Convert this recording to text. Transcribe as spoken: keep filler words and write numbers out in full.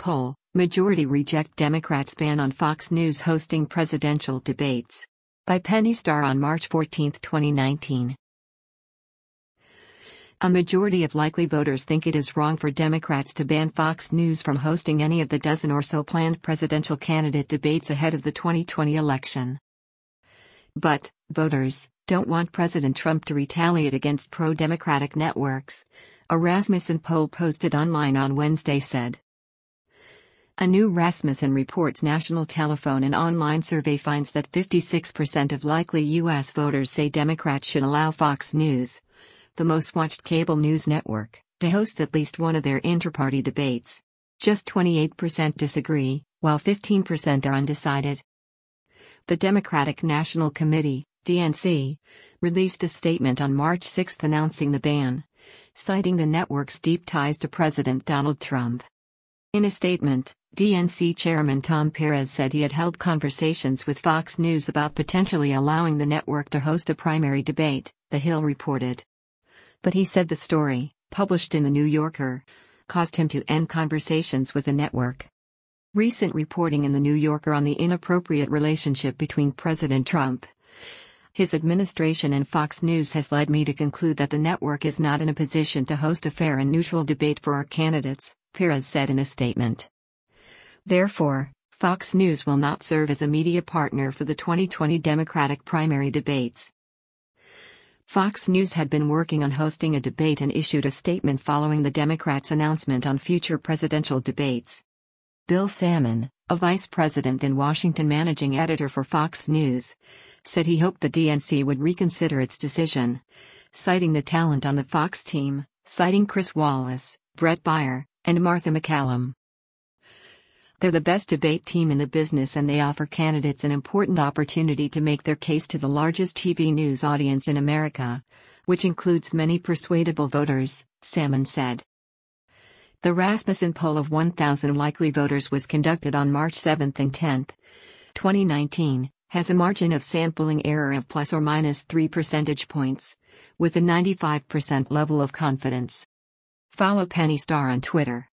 poll, majority reject Democrats' ban on Fox News hosting presidential debates. By Penny Starr on March fourteenth, twenty nineteen. A majority of likely voters think it is wrong for Democrats to ban Fox News from hosting any of the dozen or so planned presidential candidate debates ahead of the twenty twenty election. But, voters don't want President Trump to retaliate against pro-Democratic networks, a Rasmussen poll posted online on Wednesday said. A new Rasmussen Reports national telephone and online survey finds that fifty-six percent of likely U S voters say Democrats should allow Fox News, the most watched cable news network, to host at least one of their inter-party debates. Just twenty-eight percent disagree, while fifteen percent are undecided. The Democratic National Committee, D N C, released a statement on March sixth announcing the ban, citing the network's deep ties to President Donald Trump. In a statement, D N C Chairman Tom Perez said he had held conversations with Fox News about potentially allowing the network to host a primary debate, The Hill reported. But he said the story, published in The New Yorker, caused him to end conversations with the network. Recent reporting in The New Yorker on the inappropriate relationship between President Trump, his administration and Fox News has led me to conclude that the network is not in a position to host a fair and neutral debate for our candidates, Perez said in a statement. Therefore, Fox News will not serve as a media partner for the twenty twenty Democratic primary debates. Fox News had been working on hosting a debate and issued a statement following the Democrats' announcement on future presidential debates. Bill Salmon, a vice president and Washington managing editor for Fox News, said he hoped the D N C would reconsider its decision, citing the talent on the Fox team, citing Chris Wallace, Brett Baier, and Martha MacCallum. They're the best debate team in the business and they offer candidates an important opportunity to make their case to the largest T V news audience in America, which includes many persuadable voters, Salmon said. The Rasmussen poll of one thousand likely voters was conducted on March seventh and tenth, twenty nineteen, has a margin of sampling error of plus or minus three percentage points, with a ninety-five percent level of confidence. Follow Penny Starr on Twitter.